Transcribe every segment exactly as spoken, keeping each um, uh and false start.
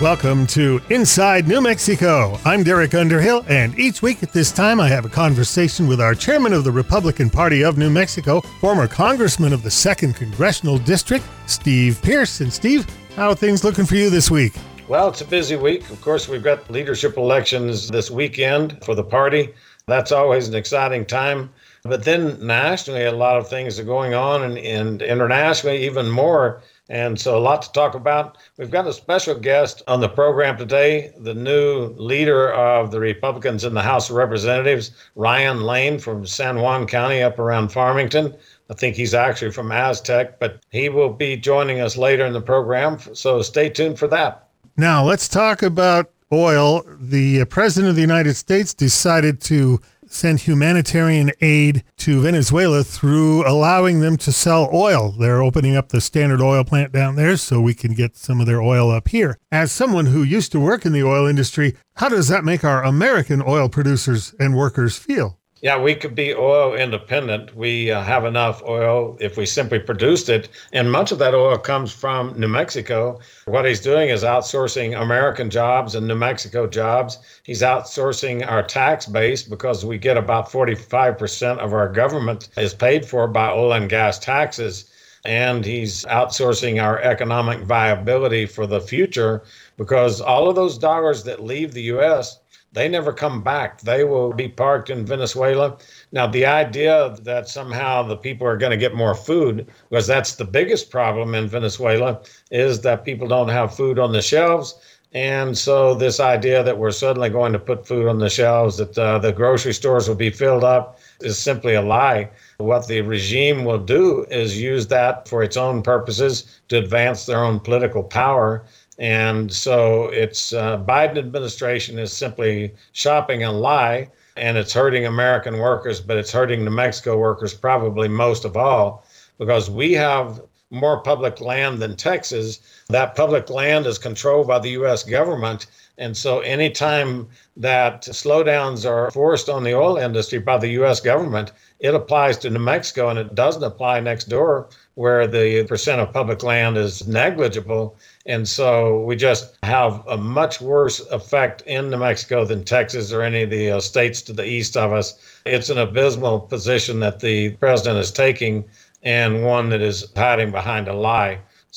Welcome to Inside New Mexico. I'm Derek Underhill, and each week at this time I have a conversation with our chairman of the Republican Party of New Mexico, former congressman of the second Congressional District, Steve Pearce. And Steve, how are things looking for you this week? Well, it's a busy week. Of course, we've got leadership elections this weekend for the party. That's always an exciting time. But then nationally, a lot of things are going on, and, and internationally, even more. And so a lot to talk about. We've got a special guest on the program today, the new leader of the Republicans in the House of Representatives, Ryan Lane from San Juan County up around Farmington. I think he's actually from Aztec, but he will be joining us later in the program. So stay tuned for that. Now, let's talk about oil. The President of the United States decided to send humanitarian aid to Venezuela through allowing them to sell oil. They're opening up the Standard Oil plant down there so we can get some of their oil up here. As someone who used to work in the oil industry, how does that make our American oil producers and workers feel? Yeah, we could be oil independent. We uh, have enough oil if we simply produced it. And much of that oil comes from New Mexico. What he's doing is outsourcing American jobs and New Mexico jobs. He's outsourcing our tax base because we get about forty-five percent of our government is paid for by oil and gas taxes. And he's outsourcing our economic viability for the future because all of those dollars that leave the U S, they never come back. They will be parked in Venezuela. Now, the idea that somehow the people are going to get more food, because that's the biggest problem in Venezuela, is that people don't have food on the shelves. And so this idea that we're suddenly going to put food on the shelves, that uh, the grocery stores will be filled up, is simply a lie. What the regime will do is use that for its own purposes to advance their own political power. And so it's uh, Biden administration is simply shopping a lie, and it's hurting American workers, but it's hurting New Mexico workers probably most of all, because we have more public land than Texas. That public land is controlled by the U S government. And so anytime that slowdowns are forced on the oil industry by the U S government, it applies to New Mexico, and it doesn't apply next door where the percent of public land is negligible. And so we just have a much worse effect in New Mexico than Texas or any of the uh, states to the east of us. It's an abysmal position that the president is taking, and one that is hiding behind a lie.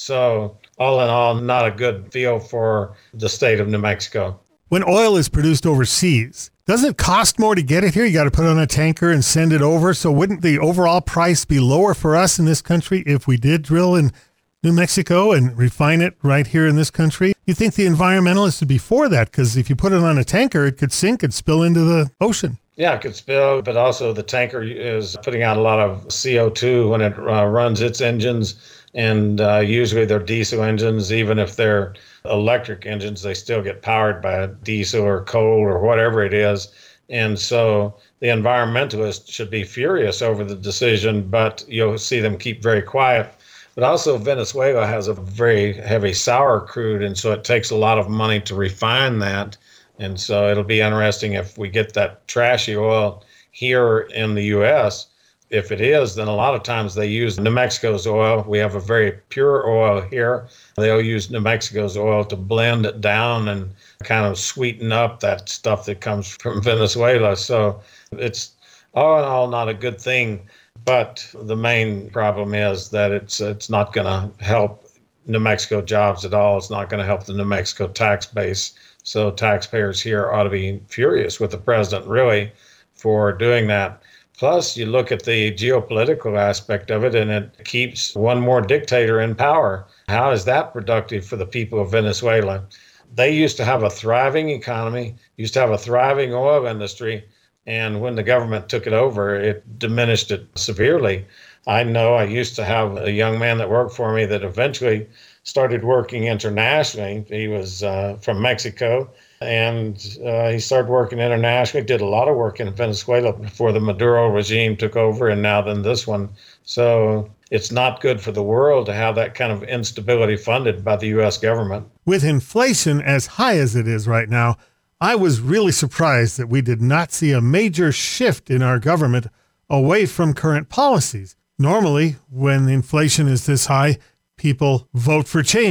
So all in all, not a good feel for the state of New Mexico. When oil is produced overseas, doesn't it cost more to get it here? You got to put it on a tanker and send it over. So wouldn't the overall price be lower for us in this country if we did drill in New Mexico and refine it right here in this country? You think the environmentalists would be for that? Because if you put it on a tanker, it could sink and spill into the ocean. Yeah, it could spill, but also the tanker is putting out a lot of C O two when it uh, runs its engines. And uh, usually they're diesel engines. Even if they're electric engines, they still get powered by diesel or coal or whatever it is. And so the environmentalists should be furious over the decision, but you'll see them keep very quiet. But also Venezuela has a very heavy sour crude, and so it takes a lot of money to refine that. And so it'll be interesting if we get that trashy oil here in the U S. If it is, then a lot of times they use New Mexico's oil. We have a very pure oil here. They'll use New Mexico's oil to blend it down and kind of sweeten up that stuff that comes from Venezuela. So it's all in all not a good thing. But the main problem is that it's it's not going to help New Mexico jobs at all. It's not going to help the New Mexico tax base. So taxpayers here ought to be furious with the president, really, for doing that. Plus, you look at the geopolitical aspect of it, and it keeps one more dictator in power. How is that productive for the people of Venezuela? They used to have a thriving economy, used to have a thriving oil industry, and when the government took it over, it diminished it severely. I know I used to have a young man that worked for me that eventually started working internationally. He was uh, from Mexico, and uh, he started working internationally, did a lot of work in Venezuela before the Maduro regime took over, and now then this one. So it's not good for the world to have that kind of instability funded by the U S government. With inflation as high as it is right now, I was really surprised that we did not see a major shift in our government away from current policies. Normally, when inflation is this high, people vote for change.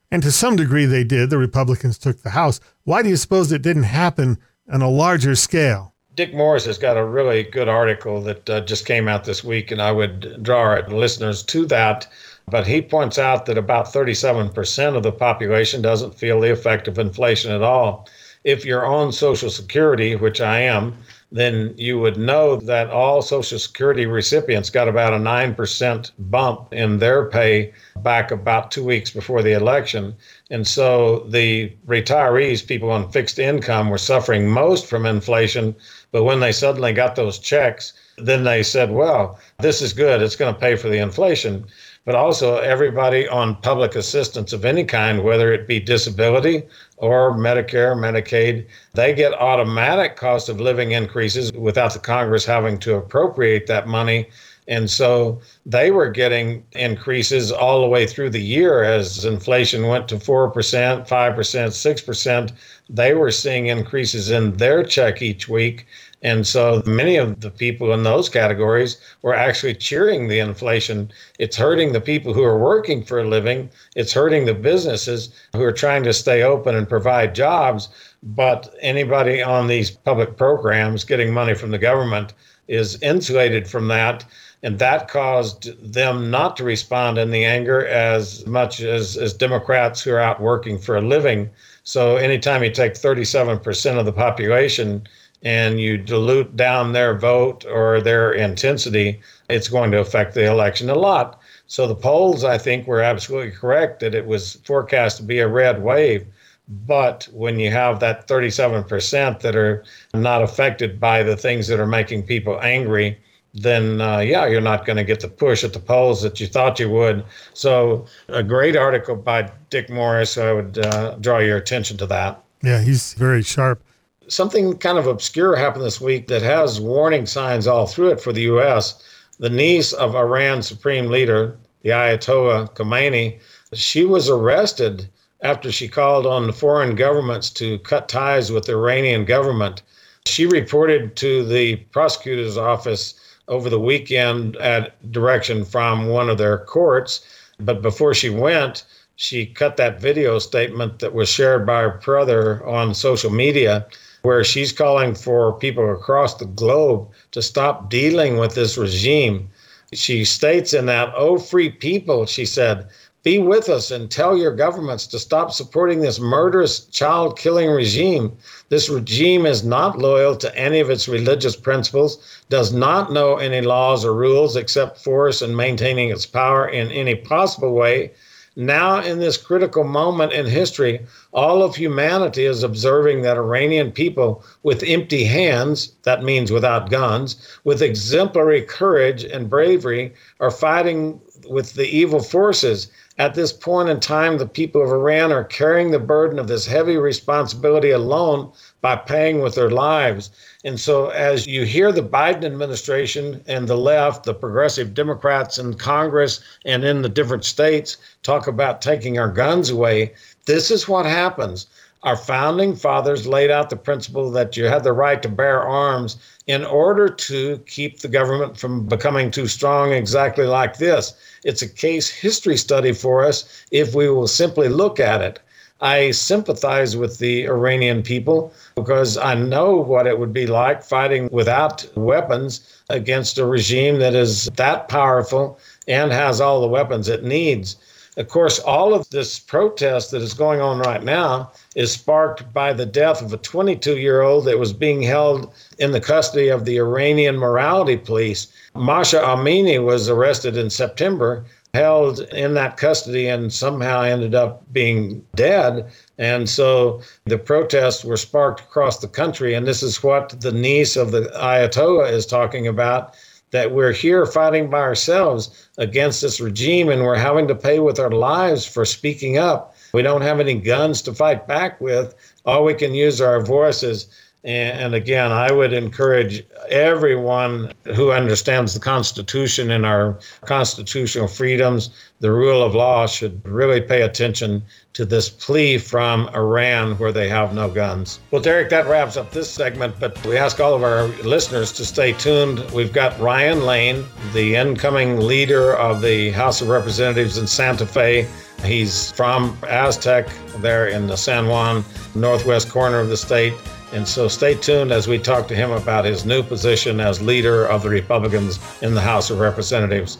And to some degree they did. The Republicans took the House. Why do you suppose it didn't happen on a larger scale? Dick Morris has got a really good article that uh, just came out this week, and I would draw our listeners to that. But he points out that about thirty-seven percent of the population doesn't feel the effect of inflation at all. If you're on Social Security, which I am, then you would know that all Social Security recipients got about a nine percent bump in their pay back about two weeks before the election. And so the retirees, people on fixed income, were suffering most from inflation. But when they suddenly got those checks, then they said, well, this is good. It's going to pay for the inflation. But also everybody on public assistance of any kind, whether it be disability or Medicare, Medicaid, they get automatic cost of living increases without the Congress having to appropriate that money. And so they were getting increases all the way through the year as inflation went to four percent, five percent, six percent. They were seeing increases in their check each week. And so many of the people in those categories were actually cheering the inflation. It's hurting the people who are working for a living. It's hurting the businesses who are trying to stay open and provide jobs. But anybody on these public programs getting money from the government is insulated from that. And that caused them not to respond in the anger as much as, as Democrats who are out working for a living. So anytime you take thirty-seven percent of the population and you dilute down their vote or their intensity, it's going to affect the election a lot. So the polls, I think, were absolutely correct that it was forecast to be a red wave. But when you have that thirty-seven percent that are not affected by the things that are making people angry, then, uh, yeah, you're not going to get the push at the polls that you thought you would. So a great article by Dick Morris. I would uh, draw your attention to that. Yeah, he's very sharp. Something kind of obscure happened this week that has warning signs all through it for the U S. The niece of Iran's supreme leader, the Ayatollah Khomeini, she was arrested after she called on foreign governments to cut ties with the Iranian government. She reported to the prosecutor's office over the weekend at direction from one of their courts. But before she went, she cut that video statement that was shared by her brother on social media, where she's calling for people across the globe to stop dealing with this regime. She states in that, "Oh, free people," she said, "be with us and tell your governments to stop supporting this murderous, child-killing regime. This regime is not loyal to any of its religious principles, does not know any laws or rules except force and maintaining its power in any possible way. Now, in this critical moment in history, all of humanity is observing that Iranian people with empty hands, that means without guns, with exemplary courage and bravery, are fighting with the evil forces. At this point in time, the people of Iran are carrying the burden of this heavy responsibility alone by paying with their lives." And so as you hear the Biden administration and the left, the progressive Democrats in Congress and in the different states talk about taking our guns away, this is what happens. Our founding fathers laid out the principle that you had the right to bear arms in order to keep the government from becoming too strong, exactly like this. It's a case history study for us if we will simply look at it. I sympathize with the Iranian people because I know what it would be like fighting without weapons against a regime that is that powerful and has all the weapons it needs. Of course, all of this protest that is going on right now is sparked by the death of a twenty-two-year-old that was being held in the custody of the Iranian morality police. Masha Amini was arrested in September, held in that custody, and somehow ended up being dead. And so the protests were sparked across the country. And this is what the niece of the Ayatollah is talking about, that we're here fighting by ourselves against this regime, and we're having to pay with our lives for speaking up. We don't have any guns to fight back with. All we can use are our voices. And again, I would encourage everyone who understands the Constitution and our constitutional freedoms, the rule of law, should really pay attention to this plea from Iran where they have no guns. Well, Derek, that wraps up this segment, but we ask all of our listeners to stay tuned. We've got Ryan Lane, the incoming leader of the House of Representatives in Santa Fe, He's from Aztec there in the San Juan northwest corner of the state. And so stay tuned as we talk to him about his new position as leader of the Republicans in the House of Representatives.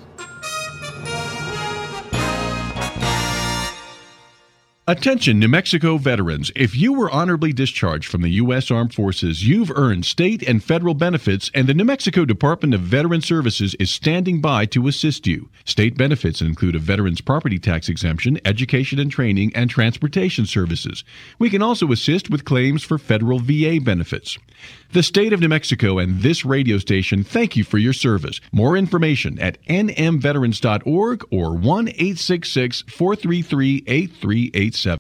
Attention, New Mexico veterans. If you were honorably discharged from the U S Armed Forces, you've earned state and federal benefits, and the New Mexico Department of Veteran Services is standing by to assist you. State benefits include a veteran's property tax exemption, education and training, and transportation services. We can also assist with claims for federal V A benefits. The state of New Mexico and this radio station thank you for your service. More information at n m veterans dot org or one eight six six, four three three, eight three eight seven.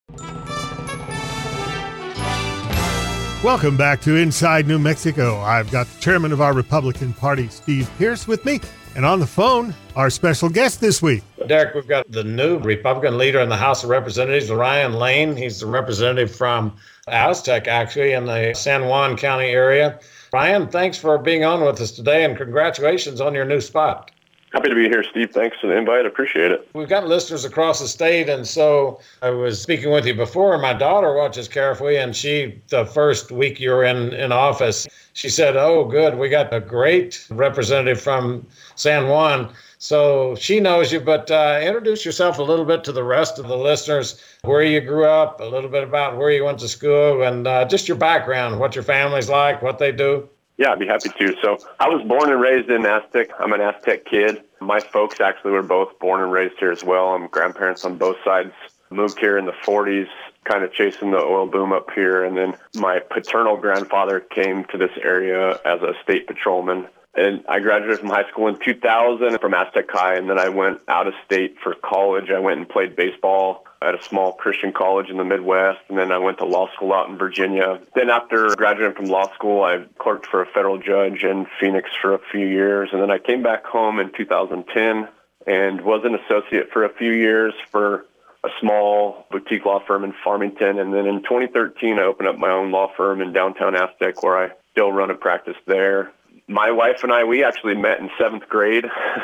Welcome back to Inside New Mexico. I've got the chairman of our Republican Party, Steve Pearce, with me, and on the phone, our special guest this week. Derek, we've got the new Republican leader in the House of Representatives, Ryan Lane. He's the representative from Aztec, actually, in the San Juan County area. Ryan, thanks for being on with us today, and congratulations on your new spot. Happy to be here, Steve. Thanks for the invite. Appreciate it. We've got listeners across the state, and so I was speaking with you before, and my daughter watches carefully, and she, the first week you were in, in office, she said, oh, good, we got a great representative from San Juan. So she knows you, but uh, introduce yourself a little bit to the rest of the listeners, where you grew up, a little bit about where you went to school, and uh, just your background, what your family's like, what they do. Yeah, I'd be happy to. So I was born and raised in Aztec. I'm an Aztec kid. My folks actually were both born and raised here as well. I'm grandparents on both sides. Moved here in the forties, kind of chasing the oil boom up here. And then my paternal grandfather came to this area as a state patrolman. And I graduated from high school in two thousand from Aztec High, and then I went out of state for college. I went and played baseball at a small Christian college in the Midwest, and then I went to law school out in Virginia. Then after graduating from law school, I clerked for a federal judge in Phoenix for a few years, and then I came back home in two thousand ten and was an associate for a few years for a small boutique law firm in Farmington. And then in twenty thirteen, I opened up my own law firm in downtown Aztec, where I still run a practice there. My wife and I, we actually met in seventh grade.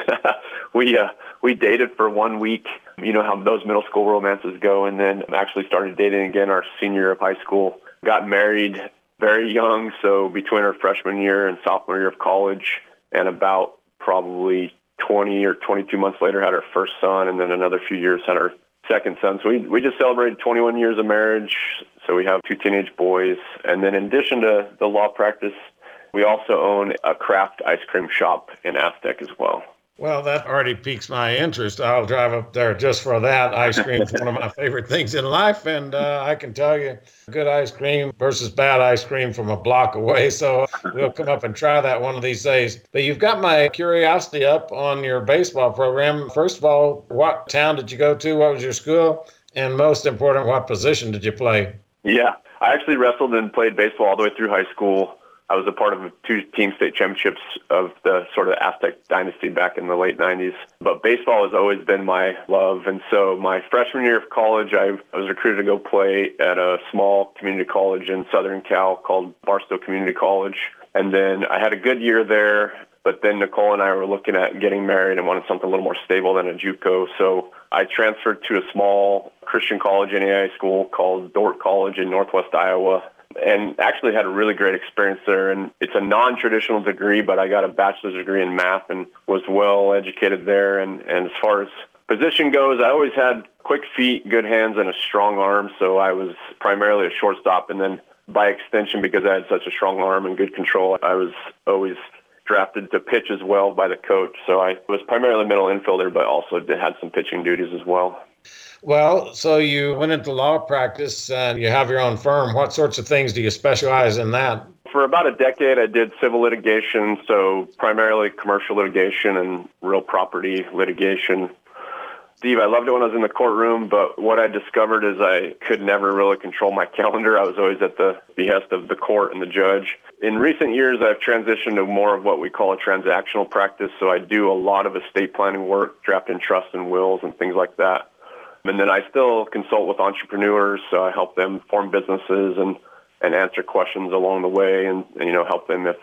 we uh, we dated for one week. You know how those middle school romances go, and then actually started dating again our senior year of high school. Got married very young, so between our freshman year and sophomore year of college, and about probably twenty or twenty-two months later had our first son, and then another few years had our second son. So we we just celebrated twenty-one years of marriage, so we have two teenage boys. And then in addition to the law practice, we also own a craft ice cream shop in Aztec as well. Well, that already piques my interest. I'll drive up there just for that. Ice cream is one of my favorite things in life, and uh, I can tell you, good ice cream versus bad ice cream from a block away. So we'll come up and try that one of these days. But you've got my curiosity up on your baseball program. First of all, what town did you go to? What was your school? And most important, what position did you play? Yeah, I actually wrestled and played baseball all the way through high school. I was a part of two team state championships of the sort of Aztec dynasty back in the late nineties. But baseball has always been my love. And so my freshman year of college, I, I was recruited to go play at a small community college in Southern Cal called Barstow Community College. And then I had a good year there. But then Nicole and I were looking at getting married and wanted something a little more stable than a JUCO. So I transferred to a small Christian college N A I A school called Dordt College in Northwest Iowa, and actually had a really great experience there. And it's a non-traditional degree, but I got a bachelor's degree in math and was well educated there. And, and as far as position goes, I always had quick feet, good hands, and a strong arm. So I was primarily a shortstop. And then by extension, because I had such a strong arm and good control, I was always drafted to pitch as well by the coach. So I was primarily middle infielder, but also had some pitching duties as well. Well, so you went into law practice and you have your own firm. What sorts of things do you specialize in that? For about a decade, I did civil litigation, so primarily commercial litigation and real property litigation. Steve, I loved it when I was in the courtroom, but what I discovered is I could never really control my calendar. I was always at the behest of the court and the judge. In recent years, I've transitioned to more of what we call a transactional practice, so I do a lot of estate planning work, drafting trusts and wills and things like that. And then I still consult with entrepreneurs, so I help them form businesses and, and answer questions along the way and, and, you know, help them if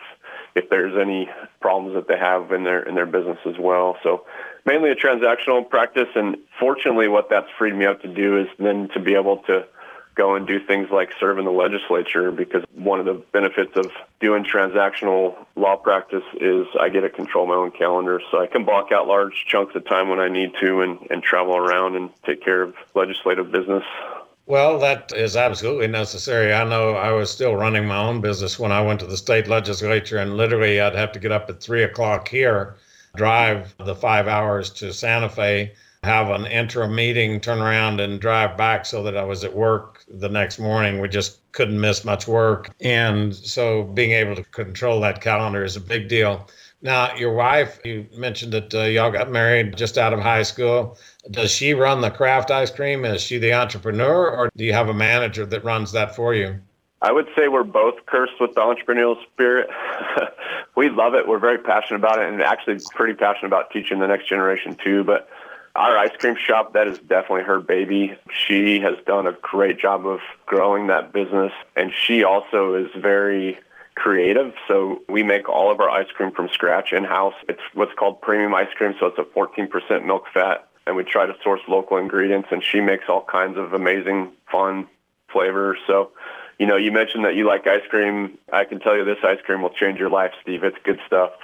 if there's any problems that they have in their in their business as well. So mainly a transactional practice, and fortunately what that's freed me up to do is then to be able to go and do things like serve in the legislature, because one of the benefits of doing transactional law practice is I get to control my own calendar, so I can block out large chunks of time when I need to and, and travel around and take care of legislative business. Well, that is absolutely necessary. I know I was still running my own business when I went to the state legislature, and literally I'd have to get up at three o'clock here, drive the five hours to Santa Fe, have an interim meeting, turn around and drive back so that I was at work the next morning. We just couldn't miss much work. And so being able to control that calendar is a big deal. Now, your wife, you mentioned that uh, y'all got married just out of high school. Does she run the craft ice cream? Is she the entrepreneur, or do you have a manager that runs that for you? I would say we're both cursed with the entrepreneurial spirit. We love it. We're very passionate about it, and actually pretty passionate about teaching the next generation too. But our ice cream shop, that is definitely her baby. She has done a great job of growing that business, and she also is very creative. So we make all of our ice cream from scratch in-house. It's what's called premium ice cream, so it's a fourteen percent milk fat, and we try to source local ingredients, and she makes all kinds of amazing, fun flavors. So, you know, you mentioned that you like ice cream. I can tell you this ice cream will change your life, Steve. It's good stuff.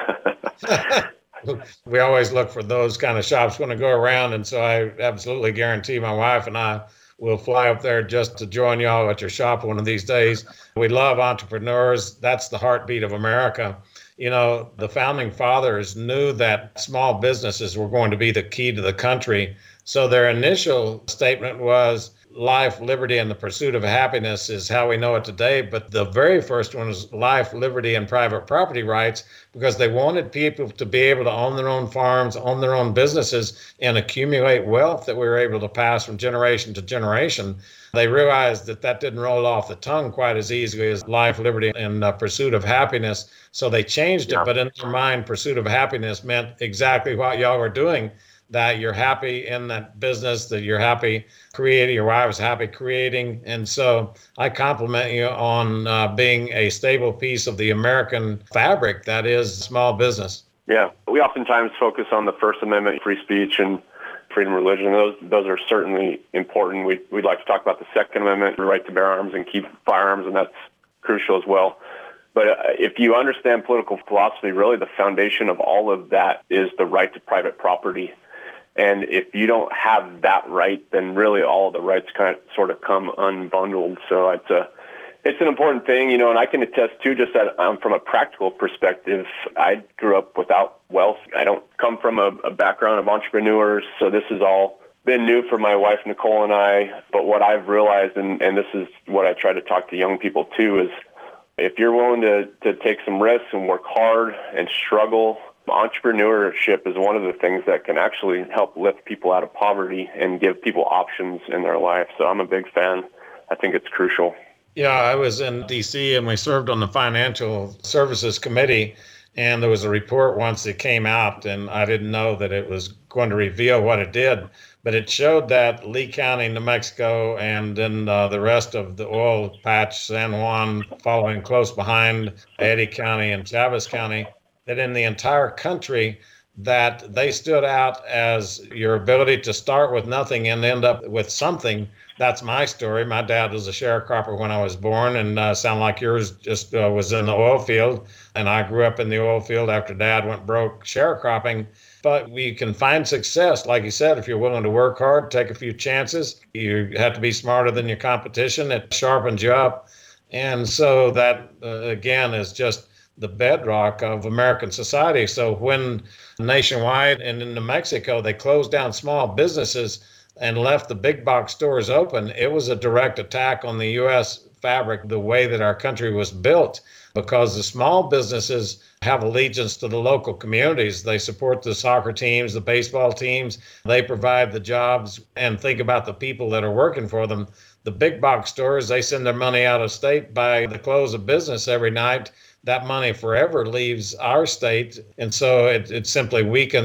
We always look for those kind of shops when I go around, and so I absolutely guarantee my wife and I will fly up there just to join y'all at your shop one of these days. We love entrepreneurs. That's the heartbeat of America. You know, the founding fathers knew that small businesses were going to be the key to the country. So their initial statement was, life, liberty, and the pursuit of happiness is how we know it today. But the very first one was life, liberty, and private property rights, because they wanted people to be able to own their own farms, own their own businesses, and accumulate wealth that we were able to pass from generation to generation. They realized that that didn't roll off the tongue quite as easily as life, liberty, and uh, pursuit of happiness. So they changed it. Yeah. But in their mind, pursuit of happiness meant exactly what y'all were doing, that you're happy in that business, that you're happy creating, your wife is happy creating. And so I compliment you on uh, being a stable piece of the American fabric that is small business. Yeah, we oftentimes focus on the First Amendment, free speech, and freedom of religion. Those those are certainly important. We, we'd like to talk about the Second Amendment, the right to bear arms and keep firearms, and that's crucial as well. But uh, if you understand political philosophy, really the foundation of all of that is the right to private property. And if you don't have that right, then really all the rights kind of sort of come unbundled. So it's a, it's an important thing, you know, and I can attest too, just that um, from a practical perspective, I grew up without wealth. I don't come from a, a background of entrepreneurs, so this has all been new for my wife, Nicole, and I. But what I've realized, and, and this is what I try to talk to young people too, is if you're willing to, to take some risks and work hard and struggle, entrepreneurship is one of the things that can actually help lift people out of poverty and give people options in their life. So I'm a big fan. I think it's crucial. Yeah, I was in D C and we served on the Financial Services Committee, and there was a report once that came out, and I didn't know that it was going to reveal what it did, but it showed that Lee County, New Mexico, and then uh, the rest of the oil patch, San Juan, following close behind, Eddy County and Chaves County, that in the entire country that they stood out as your ability to start with nothing and end up with something. That's my story. My dad was a sharecropper when I was born, and uh, sound like yours just uh, was in the oil field. And I grew up in the oil field after Dad went broke sharecropping. But we can find success, like you said, if you're willing to work hard, take a few chances. You have to be smarter than your competition. It sharpens you up. And so that, uh, again, is just the bedrock of American society. So when nationwide and in New Mexico, they closed down small businesses and left the big box stores open, it was a direct attack on the U S fabric, the way that our country was built, because the small businesses have allegiance to the local communities. They support the soccer teams, the baseball teams. They provide the jobs and think about the people that are working for them. The big box stores, they send their money out of state by the close of business every night. That money forever leaves our state. And so it, it simply weakens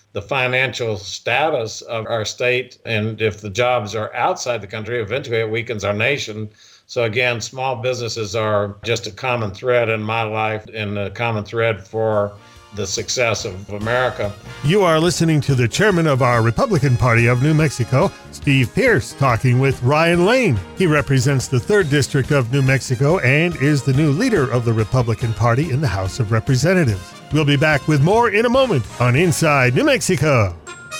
the financial status of our state. And if the jobs are outside the country, eventually it weakens our nation. So again, small businesses are just a common thread in my life and a common thread for the success of America. You are listening to the chairman of our Republican Party of New Mexico, Steve Pearce, talking with Ryan Lane. He represents the third District of New Mexico and is the new leader of the Republican Party in the House of Representatives. We'll be back with more in a moment on Inside New Mexico.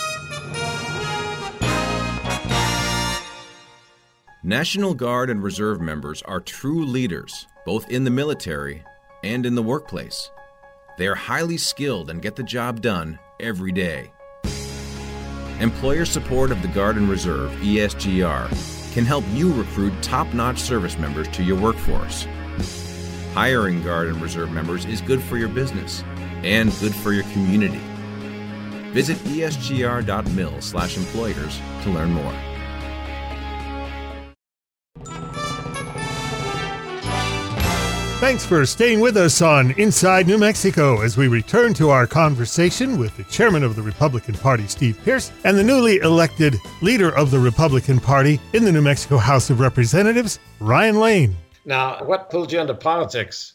National Guard and Reserve members are true leaders, both in the military and in the workplace. They are highly skilled and get the job done every day. Employer support of the Guard and Reserve, E S G R, can help you recruit top-notch service members to your workforce. Hiring Guard and Reserve members is good for your business and good for your community. Visit E S G R dot mil slash employers to learn more. Thanks for staying with us on Inside New Mexico as we return to our conversation with the chairman of the Republican Party, Steve Pearce, and the newly elected leader of the Republican Party in the New Mexico House of Representatives, Ryan Lane. Now, what pulled you into politics?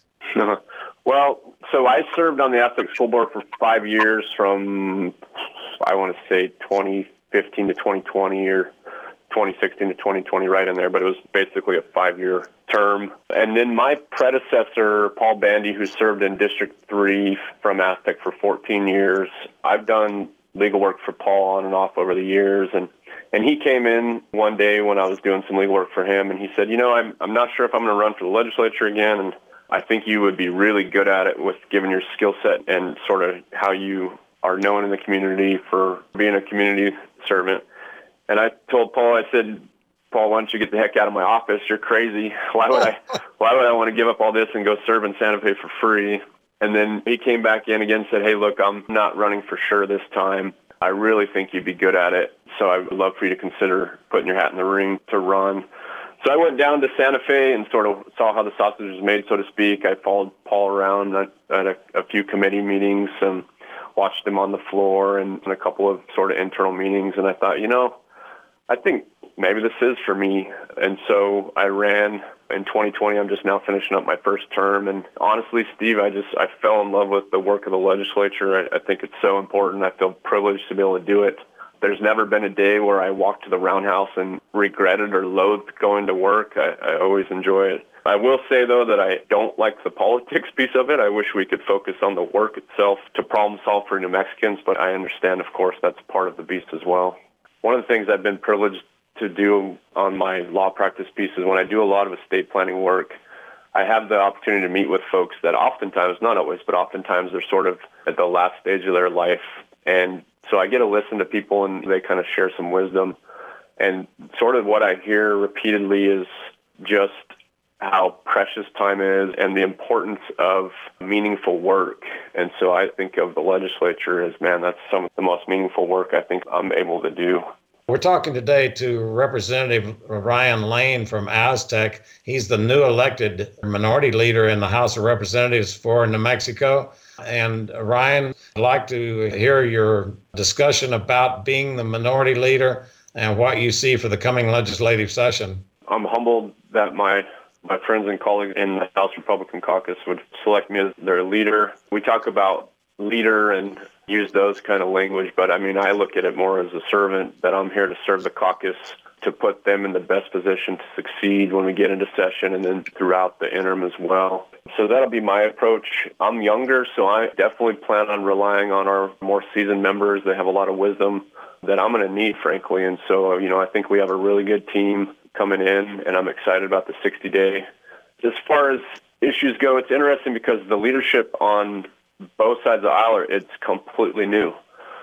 Well, so I served on the Ethics Full Board for five years from, I want to say, twenty fifteen to twenty twenty or twenty sixteen to twenty twenty, right in there, but it was basically a five-year term. And then my predecessor, Paul Bandy, who served in District three from Aztec for fourteen years, I've done legal work for Paul on and off over the years, and and he came in one day when I was doing some legal work for him, and he said, you know, I'm I'm not sure if I'm going to run for the legislature again, and I think you would be really good at it with given your skill set and sort of how you are known in the community for being a community servant. And I told Paul, I said, Paul, why don't you get the heck out of my office? You're crazy. Why would I why would I want to give up all this and go serve in Santa Fe for free? And then he came back in again and said, hey, look, I'm not running for sure this time. I really think you'd be good at it. So I would love for you to consider putting your hat in the ring to run. So I went down to Santa Fe and sort of saw how the sausage was made, so to speak. I followed Paul around at, at a, a few committee meetings and watched him on the floor and a couple of sort of internal meetings. And I thought, you know, I think maybe this is for me. And so I ran in twenty twenty. I'm just now finishing up my first term. And honestly, Steve, I just, I fell in love with the work of the legislature. I, I think it's so important. I feel privileged to be able to do it. There's never been a day where I walked to the roundhouse and regretted or loathed going to work. I, I always enjoy it. I will say, though, that I don't like the politics piece of it. I wish we could focus on the work itself to problem solve for New Mexicans, but I understand, of course, that's part of the beast as well. One of the things I've been privileged to do on my law practice piece is when I do a lot of estate planning work, I have the opportunity to meet with folks that oftentimes, not always, but oftentimes they're sort of at the last stage of their life. And so I get to listen to people and they kind of share some wisdom. And sort of what I hear repeatedly is just how precious time is and the importance of meaningful work. And so I think of the legislature as, man, that's some of the most meaningful work I think I'm able to do. We're talking today to Representative Ryan Lane from Aztec. He's the new elected minority leader in the House of Representatives for New Mexico. And Ryan, I'd like to hear your discussion about being the minority leader and what you see for the coming legislative session. I'm humbled that my my friends and colleagues in the House Republican Caucus would select me as their leader. We talk about leader and use those kind of language, but I mean, I look at it more as a servant, that I'm here to serve the caucus, to put them in the best position to succeed when we get into session and then throughout the interim as well. So that'll be my approach. I'm younger, so I definitely plan on relying on our more seasoned members. They have a lot of wisdom that I'm going to need, frankly. And so, you know, I think we have a really good team coming in, and I'm excited about the sixty day. As far as issues go, it's interesting because the leadership on both sides of the aisle, are, it's completely new.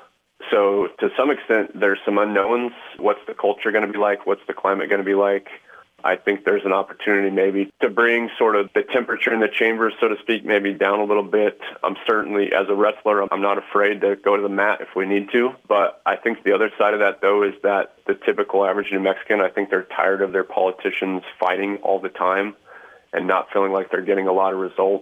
So to some extent, there's some unknowns. What's the culture going to be like? What's the climate going to be like? I think there's an opportunity maybe to bring sort of the temperature in the chambers, so to speak, maybe down a little bit. I'm certainly, as a wrestler, I'm not afraid to go to the mat if we need to. But I think the other side of that, though, is that the typical average New Mexican, I think they're tired of their politicians fighting all the time and not feeling like they're getting a lot of results.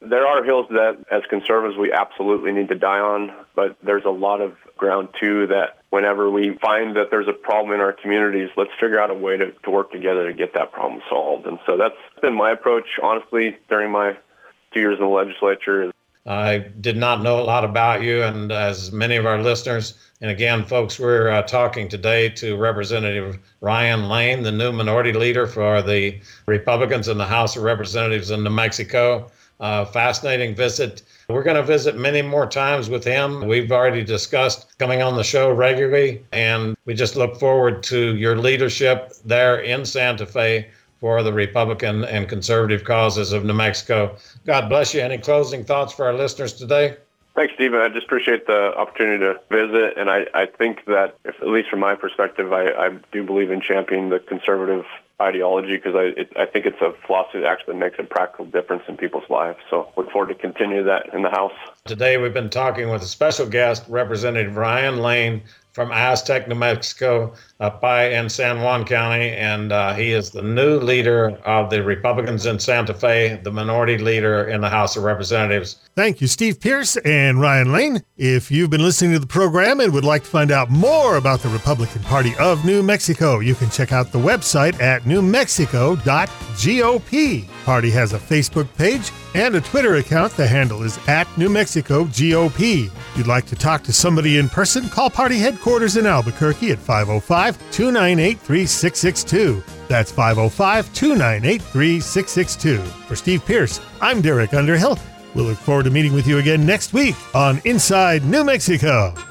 There are hills that, as conservatives, we absolutely need to die on, but there's a lot of ground, too, that whenever we find that there's a problem in our communities, let's figure out a way to, to work together to get that problem solved. And so that's been my approach, honestly, during my two years in the legislature. I did not know a lot about you, and as many of our listeners, and again, folks, we're uh, talking today to Representative Ryan Lane, the new minority leader for the Republicans in the House of Representatives in New Mexico. Uh, fascinating visit. We're going to visit many more times with him. We've already discussed coming on the show regularly, and we just look forward to your leadership there in Santa Fe for the Republican and conservative causes of New Mexico. God bless you. Any closing thoughts for our listeners today? Thanks, Stephen. I just appreciate the opportunity to visit, and I, I think that, if, at least from my perspective, I, I do believe in championing the conservative ideology because I, it, I think it's a philosophy that actually makes a practical difference in people's lives. So look forward to continue that in the House. Today we've been talking with a special guest, Representative Ryan Lane from Aztec, New Mexico, up by in San Juan County, and uh, he is the new leader of the Republicans in Santa Fe, the minority leader in the House of Representatives. Thank you, Steve Pearce and Ryan Lane. If you've been listening to the program and would like to find out more about the Republican Party of New Mexico, you can check out the website at new mexico dot gop. Party has a Facebook page and a Twitter account. The handle is at New Mexico G O P. If you'd like to talk to somebody in person, call party headquarters in Albuquerque at five oh five, two nine eight, three six six two. That's five oh five, two nine eight, three six six two. For Steve Pearce, I'm Derek Underhill. We'll look forward to meeting with you again next week on Inside New Mexico.